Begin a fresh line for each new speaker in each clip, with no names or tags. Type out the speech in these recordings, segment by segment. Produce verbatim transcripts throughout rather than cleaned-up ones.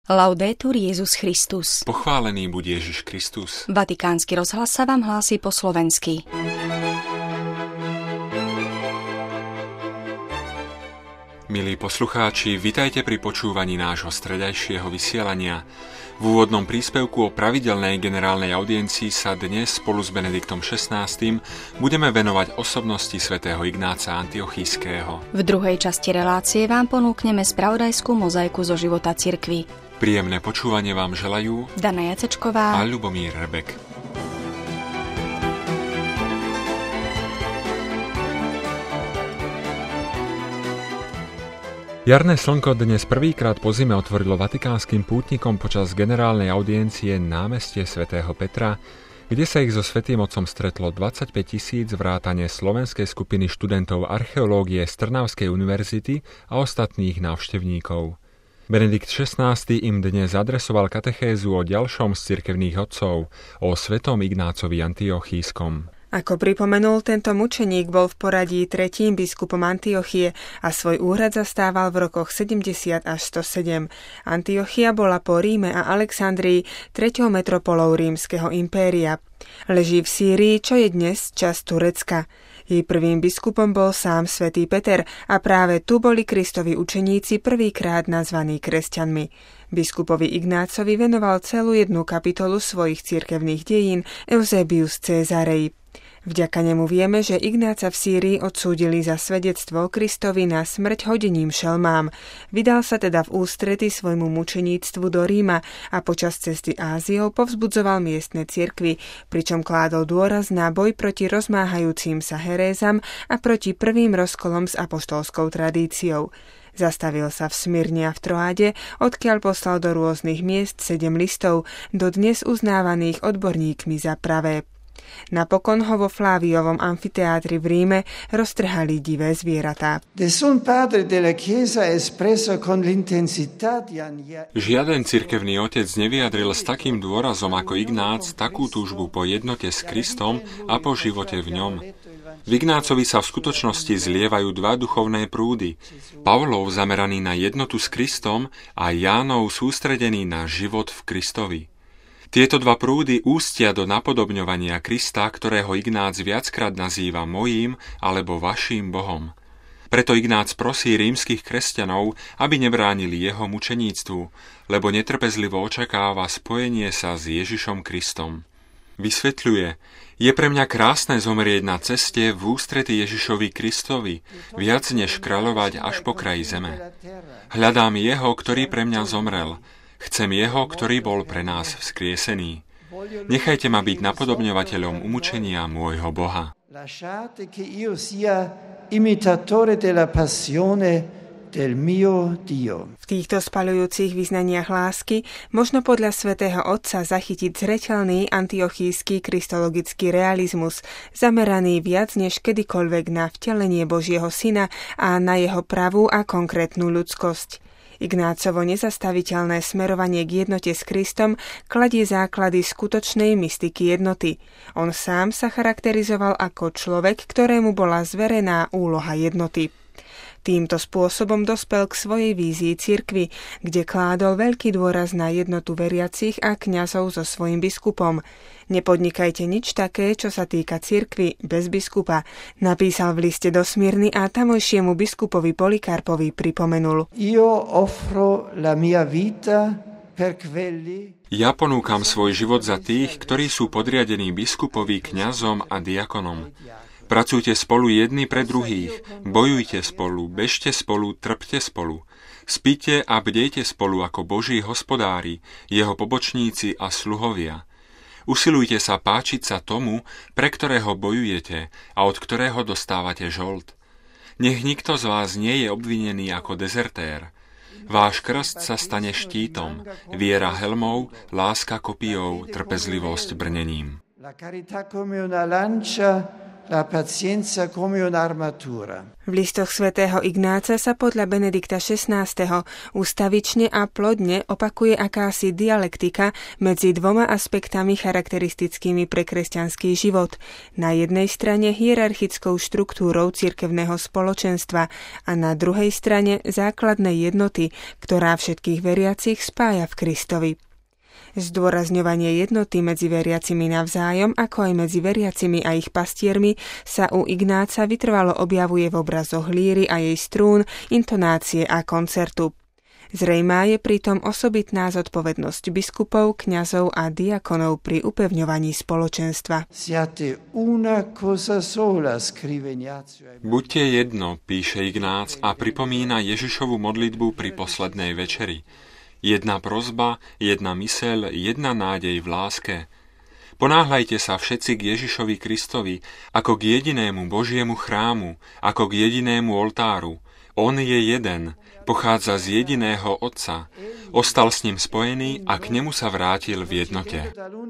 Laudetur Jesus Christus.
Pochválený buď Ježiš Kristus.
Vatikánsky rozhlas sa vám hlási po slovensky.
Milí poslucháči, vitajte pri počúvaní nášho stredajšieho vysielania. V úvodnom príspevku o pravidelnej generálnej audiencii sa dnes spolu s Benediktom šestnásty budeme venovať osobnosti svätého Ignáca Antiochískeho.
V druhej časti relácie vám ponúkneme spravodajskú mozaiku zo života cirkvi.
Príjemné počúvanie vám želajú
Dana Jacečková
a Ľubomír Rebek. Jarné slnko dnes prvýkrát po zime otvorilo vatikánskym pútnikom počas generálnej audiencie námestie svätého Petra, kde sa ich so svätým otcom stretlo dvadsaťpäť tisíc vrátane slovenskej skupiny študentov archeológie z Trnavskej univerzity a ostatných návštevníkov. Benedikt šestnásty im dnes adresoval katechézu o ďalšom z cirkevných otcov, o svätom Ignácovi Antiochískom.
Ako pripomenul, tento mučeník bol v poradí tretím biskupom Antiochie a svoj úrad zastával v rokoch sedemdesiat až sto sedem. Antiochia bola po Ríme a Alexandrii treťou metropolou rímskeho impéria. Leží v Sýrii, čo je dnes časť Turecka. Jej prvým biskupom bol sám svätý Peter a práve tu boli Kristovi učeníci prvýkrát nazvaní kresťanmi. Biskupovi Ignácovi venoval celú jednu kapitolu svojich cirkevných dejín Eusebius Cézarei. Vďaka nemu vieme, že Ignáca v Sýrii odsúdili za svedectvo Kristovi na smrť hodením šelmám. Vydal sa teda v ústrety svojmu mučeníctvu do Ríma a počas cesty Áziou povzbudzoval miestne cirkvi, pričom kládol dôraz na boj proti rozmáhajúcim sa herézam a proti prvým rozkolom s apoštolskou tradíciou. Zastavil sa v Smyrne a v Troáde, odkiaľ poslal do rôznych miest sedem listov, dodnes uznávaných odborníkmi za pravé. Napokon ho vo Fláviovom amfiteátri v Ríme roztrhali divé zvieratá.
Žiaden cirkevný otec nevyjadril s takým dôrazom ako Ignác takú túžbu po jednote s Kristom a po živote v ňom. V Ignácovi sa v skutočnosti zlievajú dva duchovné prúdy. Pavlov zameraný na jednotu s Kristom a Jánov sústredený na život v Kristovi. Tieto dva prúdy ústia do napodobňovania Krista, ktorého Ignác viackrát nazýva mojím alebo vaším Bohom. Preto Ignác prosí rímskych kresťanov, aby nebránili jeho mučeníctvu, lebo netrpezlivo očakáva spojenie sa s Ježišom Kristom. Vysvetľuje, je pre mňa krásne zomrieť na ceste v ústrety Ježišovi Kristovi, viac než kráľovať až po kraji zeme. Hľadám jeho, ktorý pre mňa zomrel. Chcem jeho, ktorý bol pre nás vzkriesený. Nechajte ma byť napodobňovateľom umučenia môjho Boha.
V týchto spaľujúcich vyznaniach lásky možno podľa svätého Otca zachytiť zreteľný antiochísky kristologický realizmus, zameraný viac než kedykoľvek na vtelenie Božieho Syna a na jeho pravú a konkrétnu ľudskosť. Ignácovo nezastaviteľné smerovanie k jednote s Kristom kladie základy skutočnej mystiky jednoty. On sám sa charakterizoval ako človek, ktorému bola zverená úloha jednoty. Týmto spôsobom dospel k svojej vízii cirkvi, kde kládol veľký dôraz na jednotu veriacich a kňazov so svojím biskupom. Nepodnikajte nič také, čo sa týka cirkvi, bez biskupa, napísal v liste do Smyrny a tamojšiemu biskupovi Polikarpovi pripomenul.
Ja ponúkam svoj život za tých, ktorí sú podriadení biskupovi, kňazom a diakonom. Pracujte spolu jedni pre druhých, bojujte spolu, bežte spolu, trpte spolu. Spite a bdejte spolu ako Boží hospodári, jeho pobočníci a sluhovia. Usilujte sa páčiť sa tomu, pre ktorého bojujete a od ktorého dostávate žolt. Nech nikto z vás nie je obvinený ako dezertér. Váš krst sa stane štítom, viera helmou, láska kopijou, trpezlivosť brnením.
la pazienza come un'armatura.
V listoch svätého Ignáca sa podľa Benedikta šestnásteho ustavične a plodne opakuje akási dialektika medzi dvoma aspektami charakteristickými pre kresťanský život. Na jednej strane hierarchickou štruktúrou cirkevného spoločenstva a na druhej strane základnej jednoty, ktorá všetkých veriacich spája v Kristovi. Zdôrazňovanie jednoty medzi veriacimi navzájom, ako aj medzi veriacimi a ich pastiermi, sa u Ignáca vytrvalo objavuje v obrazoch líry a jej strún, intonácie a koncertu. Zrejmá je pritom osobitná zodpovednosť biskupov, kňazov a diakonov pri upevňovaní spoločenstva.
Buďte jedno, píše Ignác a pripomína Ježišovu modlitbu pri poslednej večeri. Jedna prosba, jedna myseľ, jedna nádej v láske. Ponáhľajte sa všetci k Ježišovi Kristovi, ako k jedinému Božiemu chrámu, ako k jedinému oltáru. On je jeden, pochádza z jediného Otca. Ostal s ním spojený a k nemu sa vrátil v jednote.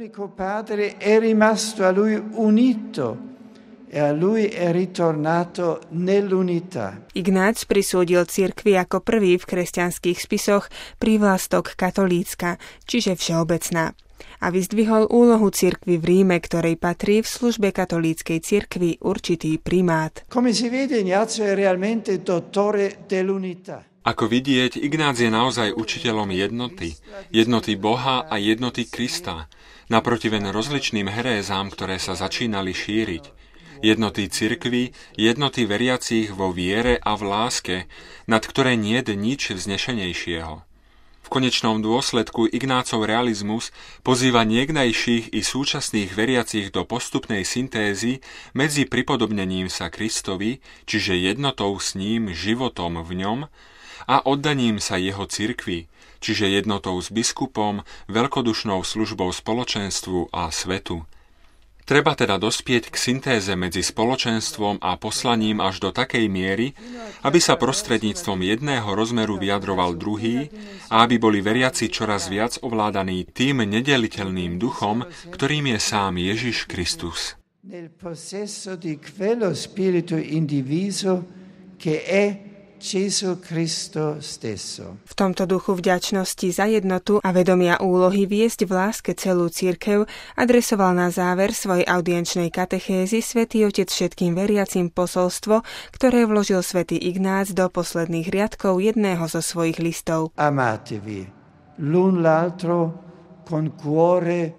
E a lui è ritornato nell'unità.
Ignác prisúdil cirkvi ako prvý v kresťanských spisoch prívlastok katolícka, čiže všeobecná. A vyzdvihol úlohu cirkvi v Ríme, ktorej patrí v službe katolíckej cirkvi určitý primát.
Come si vede, Ignazio è realmente dottore dell'unità.
Ako vidieť, Ignác je naozaj učiteľom jednoty, jednoty Boha a jednoty Krista, naprotiven rozličným herézám, ktoré sa začínali šíriť. Jednoty cirkvi, jednoty veriacich vo viere a v láske, nad ktoré niet nič vznešenejšieho. V konečnom dôsledku Ignácov realizmus pozýva niekdajších i súčasných veriacich do postupnej syntézy medzi pripodobnením sa Kristovi, čiže jednotou s ním, životom v ňom, a oddaním sa jeho cirkvi, čiže jednotou s biskupom, veľkodušnou službou spoločenstvu a svetu. Treba teda dospieť k syntéze medzi spoločenstvom a poslaním až do takej miery, aby sa prostredníctvom jedného rozmeru vyjadroval druhý a aby boli veriaci čoraz viac ovládaní tým nedeliteľným duchom, ktorým je sám Ježiš Kristus.
Nel possesso di quello spirito indiviso che è Gesù Cristo stesso.
V tomto duchu vďačnosti za jednotu a vedomia úlohy viesť v láske celú cirkev adresoval na záver svojej audienčnej katechézy svätý Otec všetkým veriacim posolstvo, ktoré vložil svätý Ignác do posledných riadkov jedného zo svojich listov.
Amatevi l'un l'altro con cuore.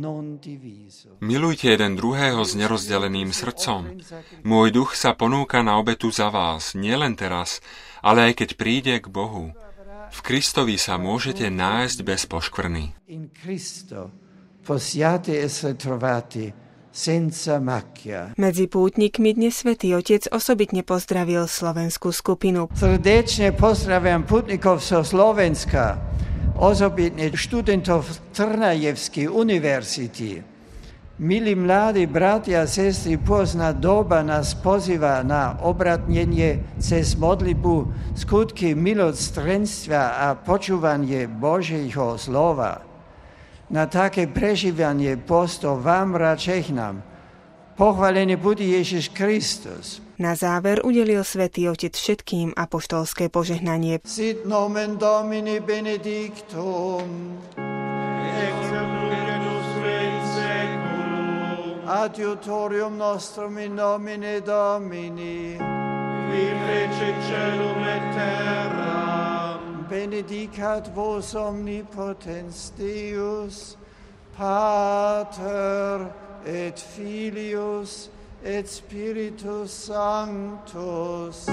Milujte jeden druhého s nerozdeleným srdcom. Môj duch sa ponúka na obetu za vás, nielen teraz, ale aj keď príde k Bohu. V Kristovi sa môžete nájsť bez poškvrny.
In Cristo possiate essere trovati senza macchia.
Medzi pútnikmi dnes svätý Otec osobitne pozdravil slovenskú skupinu.
Srdečne pozdravujem pútnikov zo Slovenska. Osobitne študentov Trnajevskej univerzity. Milí mladí bratia a sestry, pozná doba nás pozýva na obratnenie cez modlitbu, skutky milostrenstva a počúvanie Božieho slova. Na také prežívanie postov vám rád žehnám. Pochválený bude Ježiš Kristus.
Na záver udelil svätý Otec všetkým apoštolské požehnanie.
Sit nomen Domini benedictum. Ex nunc et usque in saeculum. Adiutorium nostrum in nomine Domini. Qui fecit caelum et terram. Benedicat vos omnipotens Deus, Pater et Filius et Spiritus Sanctus.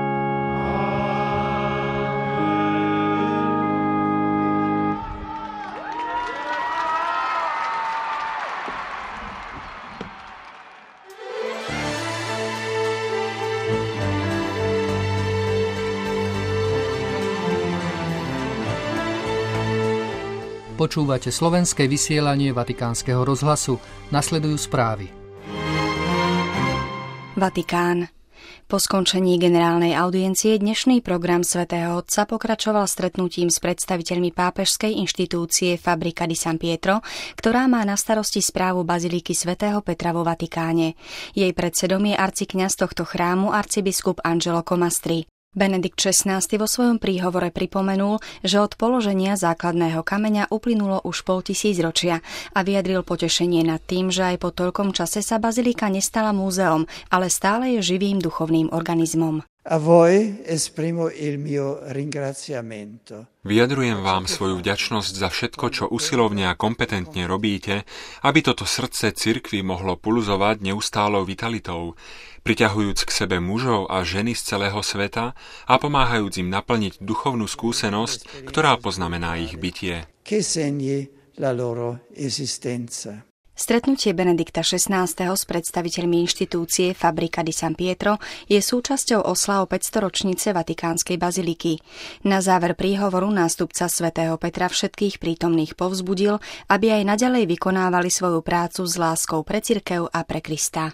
Počúvate slovenské vysielanie Vatikánskeho rozhlasu. Nasledujú správy.
Vatikán. Po skončení generálnej audiencie dnešný program svätého Otca pokračoval stretnutím s predstaviteľmi pápežskej inštitúcie Fabrica di San Pietro, ktorá má na starosti správu baziliky svätého Petra vo Vatikáne. Jej predsedom je arcikňaz tohto chrámu arcibiskup Angelo Comastri. Benedikt šestnásty vo svojom príhovore pripomenul, že od položenia základného kameňa uplynulo už pol tisícročia a vyjadril potešenie nad tým, že aj po toľkom čase sa bazilika nestala múzeom, ale stále je živým duchovným organizmom.
A voi esprimo il mio ringraziamento.
Vyjadrujem vám svoju vďačnosť za všetko, čo usilovne a kompetentne robíte, aby toto srdce cirkvi mohlo pulzovať neustálou vitalitou, priťahujúc k sebe mužov a ženy z celého sveta a pomáhajúc im naplniť duchovnú skúsenosť, ktorá poznamená ich bytie.
Che segni la loro esistenza.
Stretnutie Benedikta šestnásteho s predstaviteľmi inštitúcie Fabrica di San Pietro je súčasťou oslav päťstoročnice Vatikánskej baziliky. Na záver príhovoru nástupca svätého Petra všetkých prítomných povzbudil, aby aj naďalej vykonávali svoju prácu s láskou pre cirkev a pre Krista.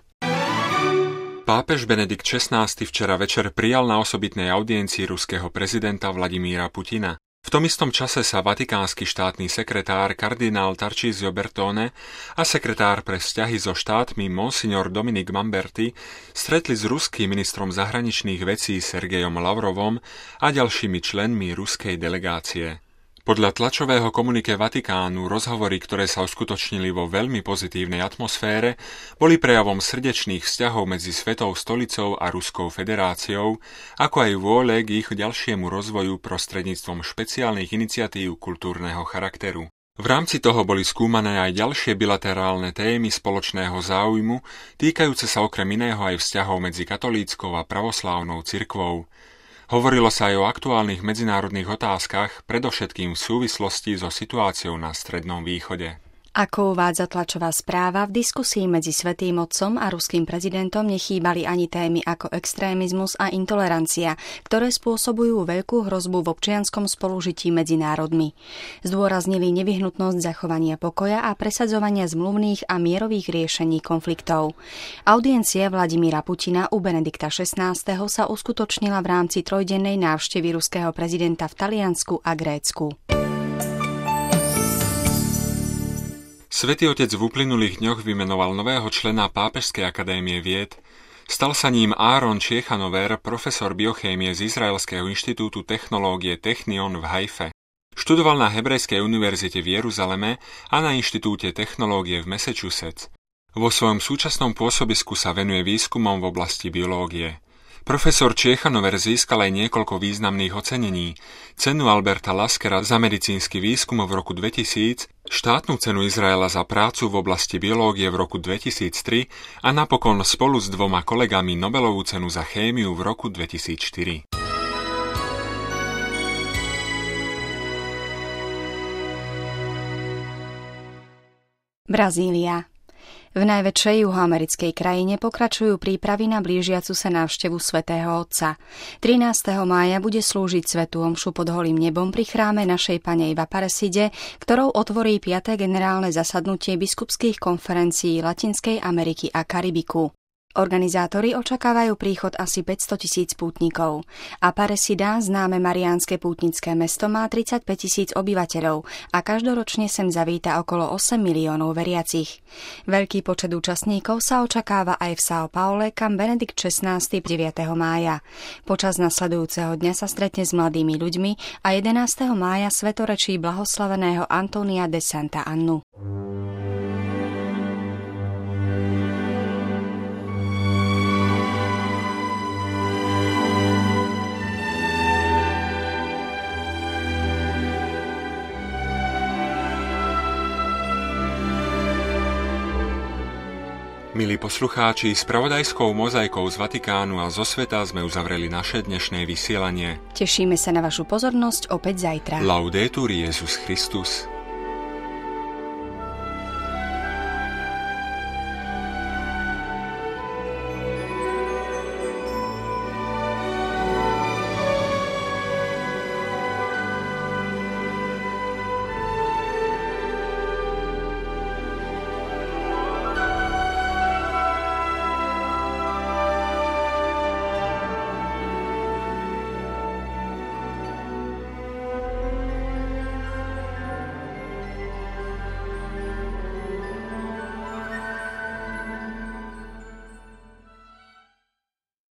Pápež Benedikt šestnásty včera večer prijal na osobitnej audiencii ruského prezidenta Vladimíra Putina. V tom istom čase sa vatikánsky štátny sekretár kardinál Tarcísio Bertone a sekretár pre vzťahy so štátmi monsignor Dominik Mamberti stretli s ruským ministrom zahraničných vecí Sergejom Lavrovom a ďalšími členmi ruskej delegácie. Podľa tlačového komuniké Vatikánu rozhovory, ktoré sa uskutočnili vo veľmi pozitívnej atmosfére, boli prejavom srdečných vzťahov medzi Svetou stolicou a Ruskou federáciou, ako aj vôle k ich ďalšiemu rozvoju prostredníctvom špeciálnych iniciatív kultúrneho charakteru. V rámci toho boli skúmané aj ďalšie bilaterálne témy spoločného záujmu, týkajúce sa okrem iného aj vzťahov medzi katolíckou a pravoslávnou cirkvou. Hovorilo sa aj o aktuálnych medzinárodných otázkach, predovšetkým v súvislosti so situáciou na Strednom východe.
Ako uvádza tlačová správa, v diskusii medzi Svätým Otcom a ruským prezidentom nechýbali ani témy ako extrémizmus a intolerancia, ktoré spôsobujú veľkú hrozbu v občianskom spolužití medzi národmi. Zdôraznili nevyhnutnosť zachovania pokoja a presadzovania zmluvných a mierových riešení konfliktov. Audiencia Vladimíra Putina u Benedikta šestnásteho sa uskutočnila v rámci trojdennej návštevy ruského prezidenta v Taliansku a Grécku.
Svätý Otec v uplynulých dňoch vymenoval nového člena Pápežskej akadémie vied. Stal sa ním Áron Čechanover, profesor biochémie z Izraelského inštitútu technológie Technion v Haife. Študoval na Hebrejskej univerzite v Jeruzaleme a na Inštitúte technológie v Massachusetts. Vo svojom súčasnom pôsobisku sa venuje výskumom v oblasti biológie. Profesor Čechanover získal aj niekoľko významných ocenení. Cenu Alberta Laskera za medicínsky výskum v roku dvetisíc, štátnu cenu Izraela za prácu v oblasti biológie v roku dvetisíctri a napokon spolu s dvoma kolegami Nobelovú cenu za chémiu v roku dvetisícštyri.
Brazília. V najväčšej juhoamerickej krajine pokračujú prípravy na blížiacu sa návštevu svätého Otca. trinásteho mája bude slúžiť svätú omšu pod holým nebom pri chráme Našej Paney v Aparecide, ktorou otvorí piate generálne zasadnutie biskupských konferencií Latinskej Ameriky a Karibiku. Organizátori očakávajú príchod asi päťsto tisíc pútnikov. Aparecida, známe mariánske pútnické mesto, má tridsaťpäť tisíc obyvateľov a každoročne sem zavíta okolo osem miliónov veriacich. Veľký počet účastníkov sa očakáva aj v São Paule, kam Benedikt šestnásty deviateho mája. Počas nasledujúceho dňa sa stretne s mladými ľuďmi a jedenásteho mája svetorečí blahoslaveného Antónia de Santa Annu.
Milí poslucháči, spravodajskou mozaikou z Vatikánu a zo sveta sme uzavreli naše dnešné vysielanie.
Tešíme sa na vašu pozornosť opäť zajtra.
Laudetur Jesus Christus.